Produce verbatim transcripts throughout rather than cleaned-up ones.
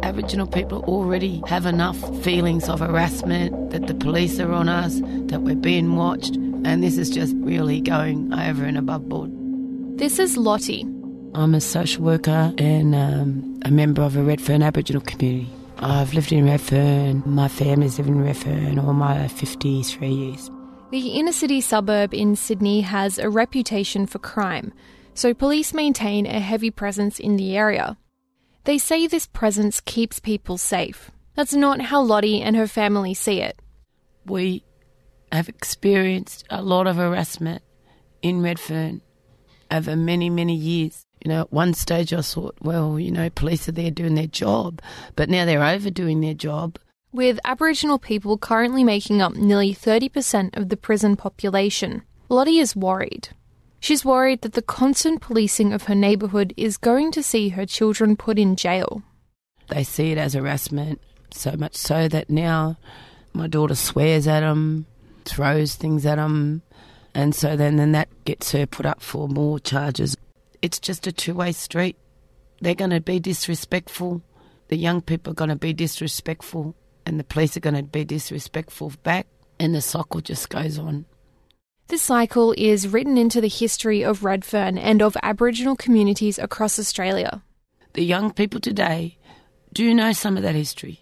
Aboriginal people already have enough feelings of harassment, that the police are on us, that we're being watched, and this is just really going over and above board. This is Lottie. I'm a social worker and um, a member of a Redfern Aboriginal community. I've lived in Redfern, my family's lived in Redfern all my fifty-three years. The inner city suburb in Sydney has a reputation for crime, so police maintain a heavy presence in the area. They say this presence keeps people safe. That's not how Lottie and her family see it. We have experienced a lot of harassment in Redfern over many, many years. You know, at one stage I thought, well, you know, police are there doing their job, but now they're overdoing their job. With Aboriginal people currently making up nearly thirty percent of the prison population, Lottie is worried. She's worried that the constant policing of her neighbourhood is going to see her children put in jail. They see it as harassment, so much so that now my daughter swears at them, throws things at them, and so then, then that gets her put up for more charges. It's just a two-way street. They're going to be disrespectful. The young people are going to be disrespectful, and the police are going to be disrespectful back, and the cycle just goes on. This cycle is written into the history of Redfern and of Aboriginal communities across Australia. The young people today do know some of that history,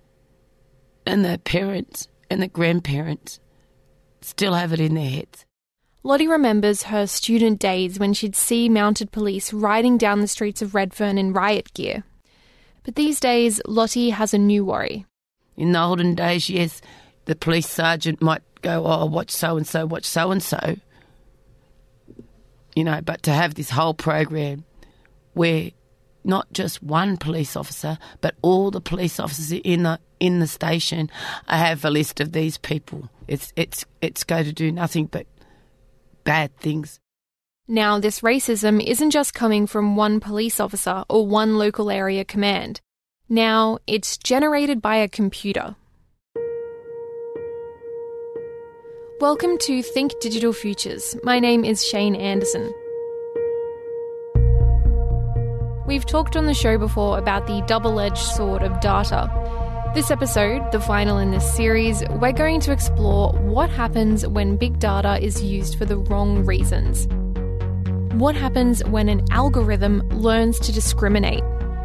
and their parents and the grandparents still have it in their heads. Lottie remembers her student days when she'd see mounted police riding down the streets of Redfern in riot gear. But these days, Lottie has a new worry. In the olden days, yes, the police sergeant might go, oh, watch so-and-so, watch so-and-so. You know, but to have this whole program where not just one police officer, but all the police officers in the in the station, I have a list of these people. It's it's it's going to do nothing but bad things. Now, this racism isn't just coming from one police officer or one local area command. Now, it's generated by a computer. Welcome to Think Digital Futures. My name is Shane Anderson. We've talked on the show before about the double-edged sword of data. This episode, the final in this series, we're going to explore what happens when big data is used for the wrong reasons. What happens when an algorithm learns to discriminate?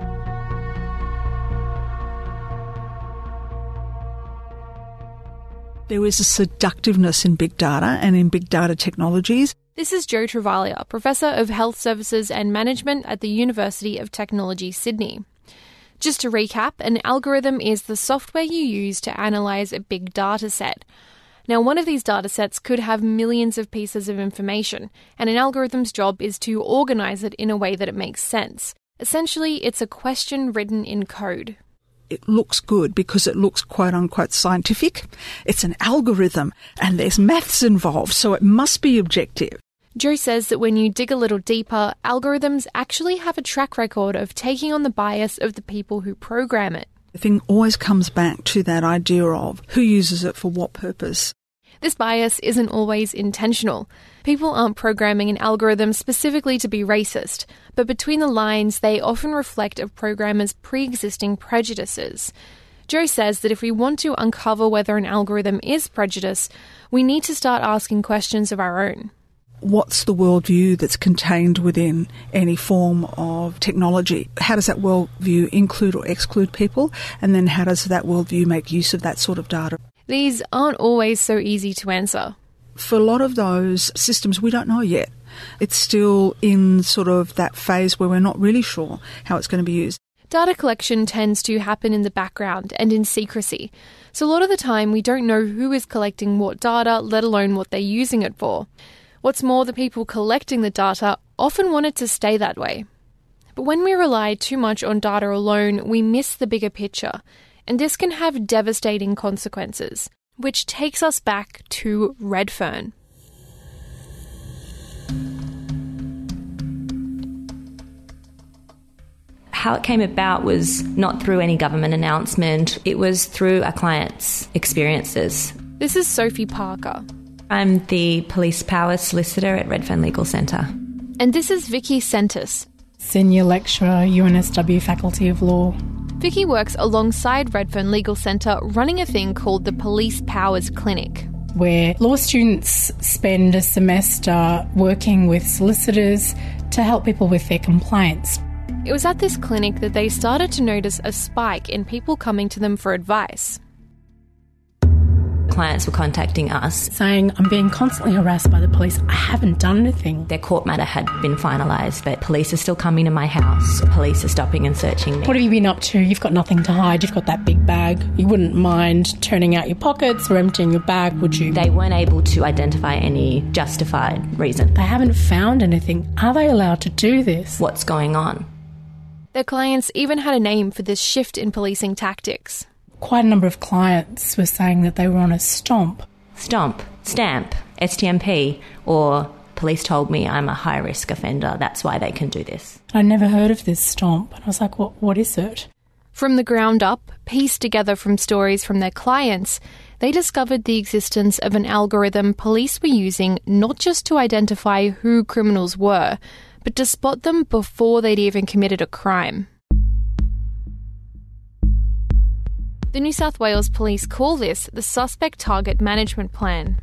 There is a seductiveness in big data and in big data technologies. This is Jo Travaglia, Professor of Health Services and Management at the University of Technology, Sydney. Just to recap, an algorithm is the software you use to analyse a big data set. Now, one of these data sets could have millions of pieces of information, and an algorithm's job is to organise it in a way that it makes sense. Essentially, it's a question written in code. It looks good because it looks quote-unquote scientific. It's an algorithm and there's maths involved, so it must be objective. Jo says that when you dig a little deeper, algorithms actually have a track record of taking on the bias of the people who program it. The thing always comes back to that idea of who uses it for what purpose. This bias isn't always intentional. People aren't programming an algorithm specifically to be racist, but between the lines, they often reflect a programmer's pre-existing prejudices. Jo says that if we want to uncover whether an algorithm is prejudice, we need to start asking questions of our own. What's the worldview that's contained within any form of technology? How does that worldview include or exclude people? And then how does that worldview make use of that sort of data? These aren't always so easy to answer. For a lot of those systems, we don't know yet. It's still in sort of that phase where we're not really sure how it's going to be used. Data collection tends to happen in the background and in secrecy. So a lot of the time we don't know who is collecting what data, let alone what they're using it for. What's more, the people collecting the data often want it to stay that way. But when we rely too much on data alone, we miss the bigger picture. And this can have devastating consequences, which takes us back to Redfern. How it came about was not through any government announcement. It was through our clients' experiences. This is Sophie Parker. I'm the police power solicitor at Redfern Legal Centre. And this is Vicky Sentis. Senior Lecturer, U N S W Faculty of Law. Vicky works alongside Redfern Legal Centre running a thing called the Police Powers Clinic, where law students spend a semester working with solicitors to help people with their complaints. It was at this clinic that they started to notice a spike in people coming to them for advice. Clients were contacting us saying, I'm being constantly harassed by the police. I haven't done anything. Their court matter had been finalised, but police are still coming to my house. Police are stopping and searching me. What have you been up to? You've got nothing to hide. You've got that big bag. You wouldn't mind turning out your pockets or emptying your bag, would you? They weren't able to identify any justified reason. They haven't found anything. Are they allowed to do this? What's going on? Their clients even had a name for this shift in policing tactics. Quite a number of clients were saying that they were on a stomp. Stomp, stamp, S T M P, or police told me I'm a high-risk offender, that's why they can do this. I never heard of this stomp, and I was like, what, what is it? From the ground up, pieced together from stories from their clients, they discovered the existence of an algorithm police were using not just to identify who criminals were, but to spot them before they'd even committed a crime. The New South Wales Police call this the Suspect Target Management Plan.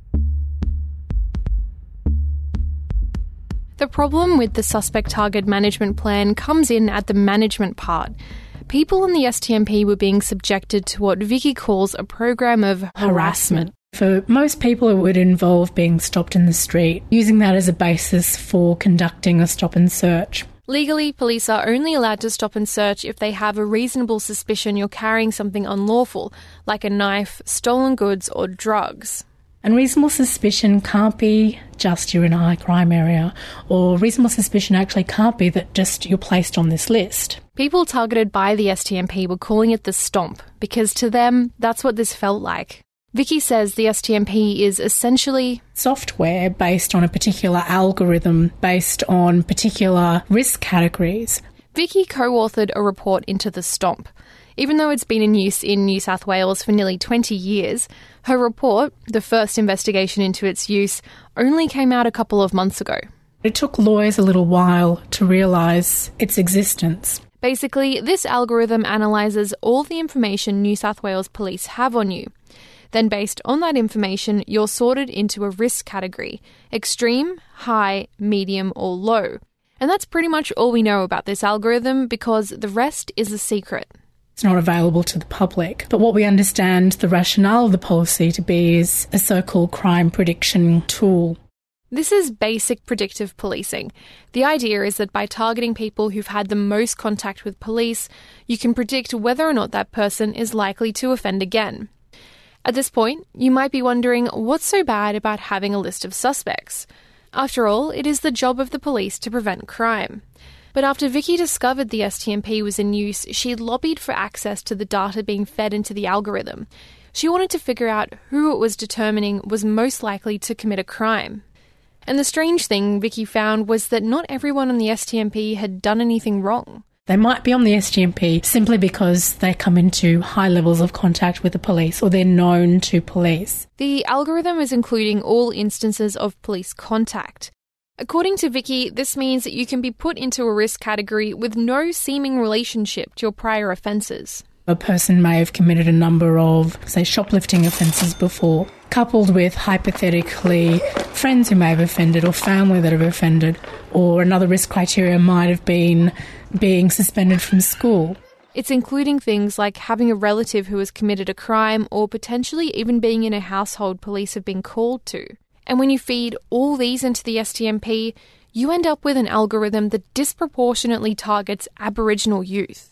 The problem with the Suspect Target Management Plan comes in at the management part. People in the S T M P were being subjected to what Vicky calls a program of harassment. For most people, it would involve being stopped in the street, using that as a basis for conducting a stop and search. Legally, police are only allowed to stop and search if they have a reasonable suspicion you're carrying something unlawful, like a knife, stolen goods, or drugs. And reasonable suspicion can't be just you're in a high crime area, or reasonable suspicion actually can't be that just you're placed on this list. People targeted by the S T M P were calling it the stomp, because to them, that's what this felt like. Vicky says the S T M P is essentially software based on a particular algorithm, based on particular risk categories. Vicky co-authored a report into the stomp. Even though it's been in use in New South Wales for nearly twenty years, her report, the first investigation into its use, only came out a couple of months ago. It took lawyers a little while to realise its existence. Basically, this algorithm analyses all the information New South Wales Police have on you. Then based on that information, you're sorted into a risk category: extreme, high, medium, or low. And that's pretty much all we know about this algorithm because the rest is a secret. It's not available to the public. But what we understand the rationale of the policy to be is a so-called crime prediction tool. This is basic predictive policing. The idea is that by targeting people who've had the most contact with police, you can predict whether or not that person is likely to offend again. At this point, you might be wondering what's so bad about having a list of suspects. After all, it is the job of the police to prevent crime. But after Vicky discovered the S T M P was in use, she lobbied for access to the data being fed into the algorithm. She wanted to figure out who it was determining was most likely to commit a crime. And the strange thing Vicky found was that not everyone on the S T M P had done anything wrong. They might be on the S T M P simply because they come into high levels of contact with the police or they're known to police. The algorithm is including all instances of police contact. According to Vicky, this means that you can be put into a risk category with no seeming relationship to your prior offences. A person may have committed a number of, say, shoplifting offences before, coupled with, hypothetically, friends who may have offended or family that have offended, or another risk criteria might have been being suspended from school. It's including things like having a relative who has committed a crime or potentially even being in a household police have been called to. And when you feed all these into the S T M P, you end up with an algorithm that disproportionately targets Aboriginal youth.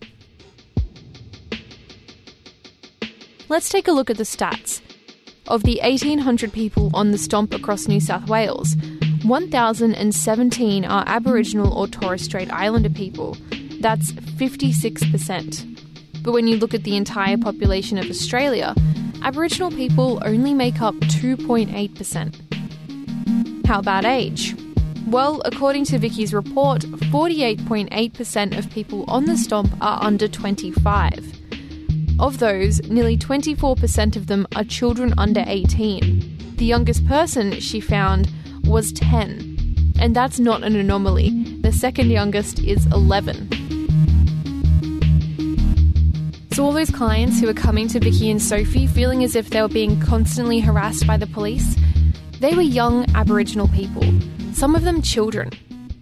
Let's take a look at the stats. Of the eighteen hundred people on the stomp across New South Wales, one thousand seventeen are Aboriginal or Torres Strait Islander people. That's fifty-six percent. But when you look at the entire population of Australia, Aboriginal people only make up two point eight percent. How about age? Well, according to Vicky's report, forty-eight point eight percent of people on the stomp are under twenty-five. Of those, nearly twenty-four percent of them are children under eighteen. The youngest person she found was ten. And that's not an anomaly. The second youngest is eleven. So all those clients who were coming to Vicky and Sophie feeling as if they were being constantly harassed by the police, they were young Aboriginal people, some of them children.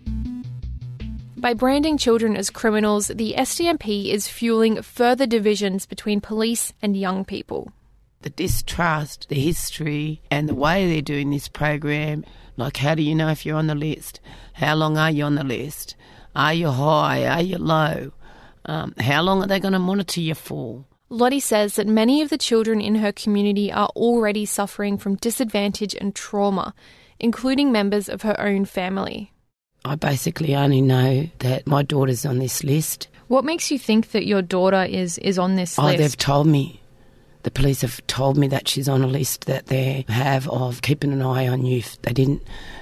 By branding children as criminals, the S D M P is fueling further divisions between police and young people. The distrust, the history, and the way they're doing this program, like how do you know if you're on the list? How long are you on the list? Are you high? Are you low? Um, how long are they going to monitor you for? Lottie says that many of the children in her community are already suffering from disadvantage and trauma, including members of her own family. I basically only know that my daughter's on this list. What makes you think that your daughter is, is on this oh, list? Oh, they've told me. The police have told me that she's on a list that they have of keeping an eye on youth. They didn't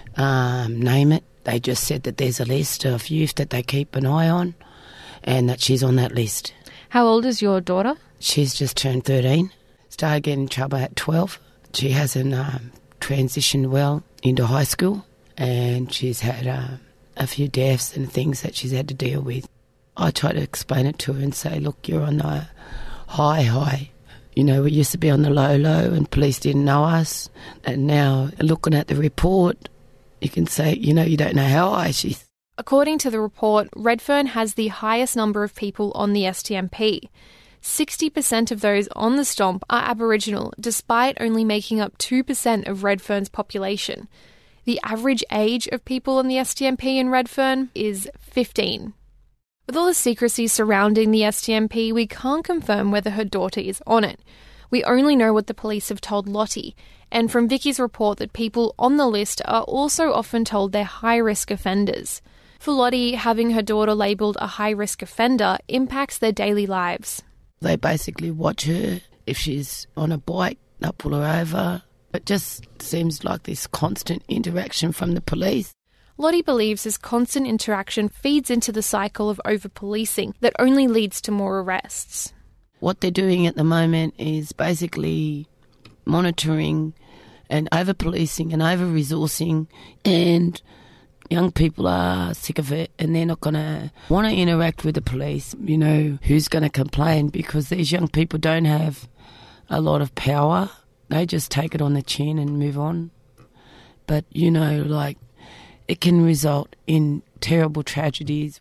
um, name it. They just said that there's a list of youth that they keep an eye on and that she's on that list. How old is your daughter? She's just turned thirteen. Started getting in trouble at twelve. She hasn't um, transitioned well into high school, and she's had uh, a few deaths and things that she's had to deal with. I try to explain it to her and say, look, you're on the high, high. You know, we used to be on the low, low, and police didn't know us. And now, looking at the report, you can say, you know, you don't know how high she is. According to the report, Redfern has the highest number of people on the S T M P. sixty percent of those on the stomp are Aboriginal, despite only making up two percent of Redfern's population. The average age of people on the S T M P in Redfern is fifteen. With all the secrecy surrounding the S T M P, we can't confirm whether her daughter is on it. We only know what the police have told Lottie, and from Vicky's report that people on the list are also often told they're high-risk offenders. For Lottie, having her daughter labelled a high-risk offender impacts their daily lives. They basically watch her. If she's on a bike, they'll pull her over. It just seems like this constant interaction from the police. Lottie believes this constant interaction feeds into the cycle of over-policing that only leads to more arrests. What they're doing at the moment is basically monitoring and over-policing and over-resourcing, and young people are sick of it and they're not going to want to interact with the police. You know, who's going to complain? Because these young people don't have a lot of power. They just take it on the chin and move on. But, you know, like, it can result in terrible tragedies.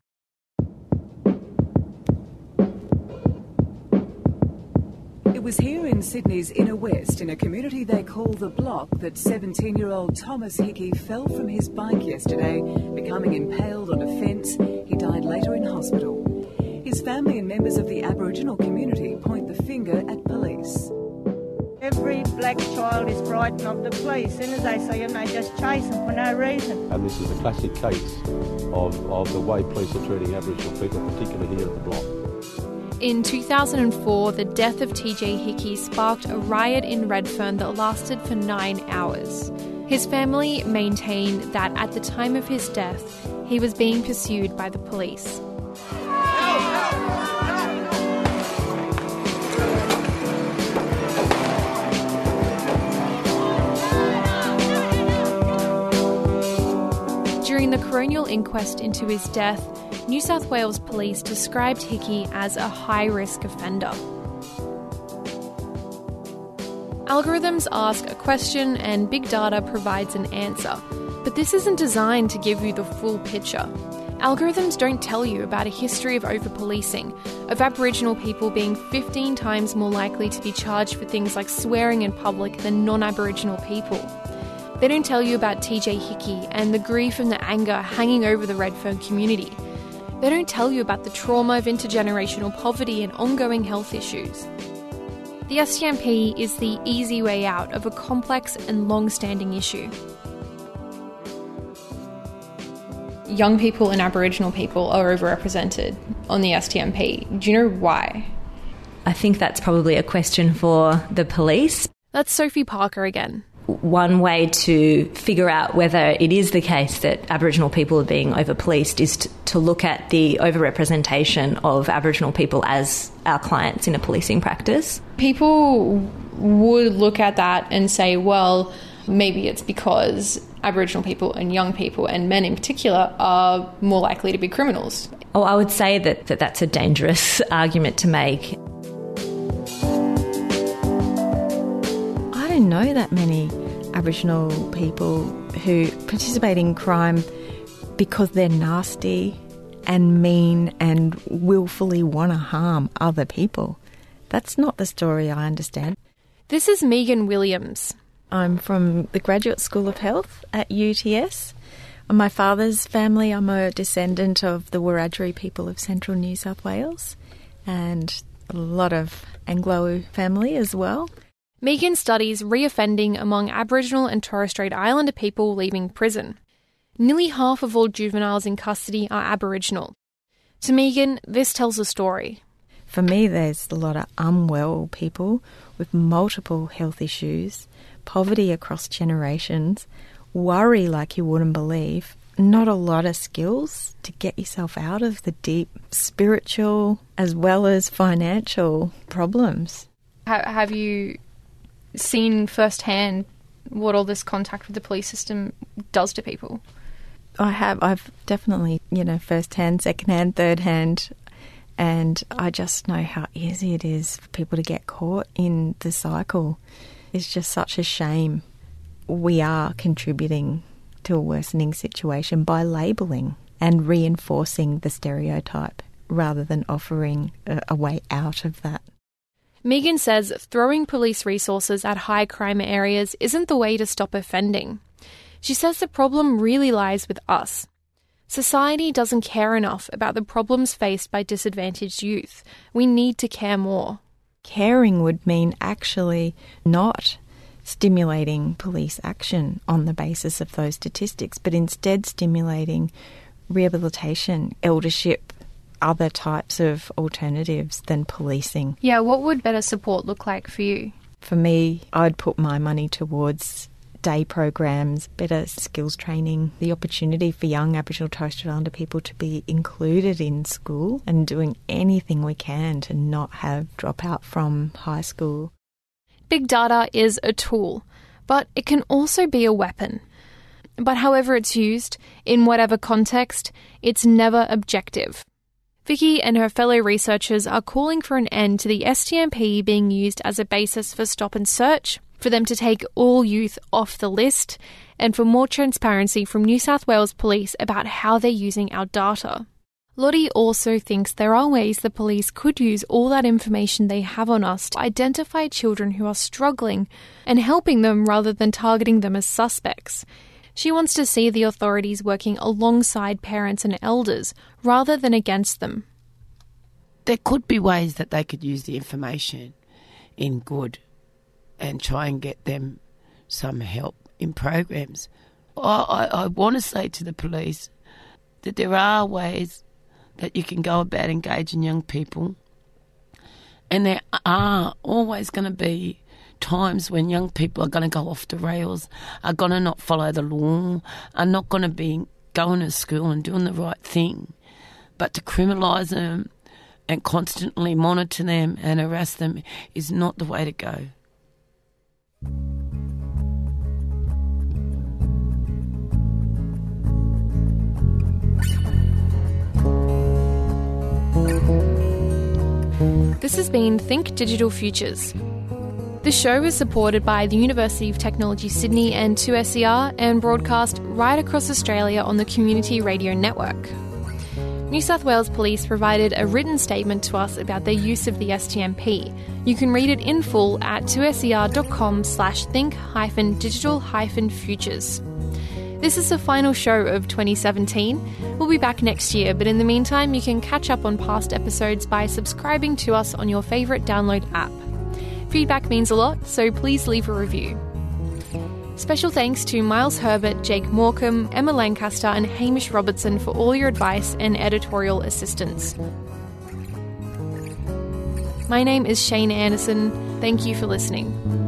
It was here in Sydney's inner west, in a community they call The Block, that seventeen-year-old Thomas Hickey fell from his bike yesterday, becoming impaled on a fence. He died later in hospital. His family and members of the Aboriginal community point the finger at police. Every black child is frightened of the police. As soon as they see them, they just chase them for no reason. And this is a classic case of, of the way police are treating Aboriginal people, particularly here at The Block. In two thousand four, the death of T J Hickey sparked a riot in Redfern that lasted for nine hours. His family maintained that at the time of his death, he was being pursued by the police. During the coronial inquest into his death, New South Wales Police described Hickey as a high-risk offender. Algorithms ask a question and big data provides an answer, but this isn't designed to give you the full picture. Algorithms don't tell you about a history of over-policing, of Aboriginal people being fifteen times more likely to be charged for things like swearing in public than non-Aboriginal people. They don't tell you about T J Hickey and the grief and the anger hanging over the Redfern community. They don't tell you about the trauma of intergenerational poverty and ongoing health issues. The S T M P is the easy way out of a complex and long-standing issue. Young people and Aboriginal people are overrepresented on the S T M P. Do you know why? I think that's probably a question for the police. That's Sophie Parker again. One way to figure out whether it is the case that Aboriginal people are being over-policed is to, to look at the overrepresentation of Aboriginal people as our clients in a policing practice. People would look at that and say, well, maybe it's because Aboriginal people and young people, and men in particular, are more likely to be criminals. Oh, I would say that, that that's a dangerous argument to make. don't know that many Aboriginal people who participate in crime because they're nasty and mean and willfully want to harm other people. That's not the story I understand. This is Megan Williams. I'm from the Graduate School of Health at U T S. On my father's family, I'm a descendant of the Wiradjuri people of central New South Wales and a lot of Anglo family as well. Megan studies reoffending among Aboriginal and Torres Strait Islander people leaving prison. Nearly half of all juveniles in custody are Aboriginal. To Megan, this tells a story. For me, there's a lot of unwell people with multiple health issues, poverty across generations, worry like you wouldn't believe, not a lot of skills to get yourself out of the deep spiritual as well as financial problems. Have you seen firsthand what all this contact with the police system does to people? I have. I've definitely, you know, first-hand, second-hand, third-hand, and I just know how easy it is for people to get caught in the cycle. It's just such a shame. We are contributing to a worsening situation by labelling and reinforcing the stereotype rather than offering a, a way out of that. Megan says throwing police resources at high crime areas isn't the way to stop offending. She says the problem really lies with us. Society doesn't care enough about the problems faced by disadvantaged youth. We need to care more. Caring would mean actually not stimulating police action on the basis of those statistics, but instead stimulating rehabilitation, eldership, other types of alternatives than policing. Yeah, what would better support look like for you? For me, I'd put my money towards day programs, better skills training, the opportunity for young Aboriginal Torres Strait Islander people to be included in school and doing anything we can to not have dropout from high school. Big data is a tool, but it can also be a weapon. But however it's used, in whatever context, it's never objective. Vicky and her fellow researchers are calling for an end to the S T M P being used as a basis for stop and search, for them to take all youth off the list, and for more transparency from New South Wales Police about how they're using our data. Lottie also thinks there are ways the police could use all that information they have on us to identify children who are struggling and helping them rather than targeting them as suspects. She wants to see the authorities working alongside parents and elders rather than against them. There could be ways that they could use the information in good and try and get them some help in programs. I, I, I want to say to the police that there are ways that you can go about engaging young people, and there are always going to be times when young people are going to go off the rails, are going to not follow the law, are not going to be going to school and doing the right thing. But to criminalise them and constantly monitor them and harass them is not the way to go. This has been Think Digital Futures. This show is supported by the University of Technology Sydney and two S E R and broadcast right across Australia on the Community Radio Network. New South Wales Police provided a written statement to us about their use of the S T M P. You can read it in full at two S E R dot com slash think hyphen digital hyphen futures. This is the final show of twenty seventeen. We'll be back next year, but in the meantime, you can catch up on past episodes by subscribing to us on your favourite download app. Feedback means a lot, so please leave a review. Special thanks to Miles Herbert, Jake Morecambe, Emma Lancaster and Hamish Robertson for all your advice and editorial assistance. My name is Shane Anderson. Thank you for listening.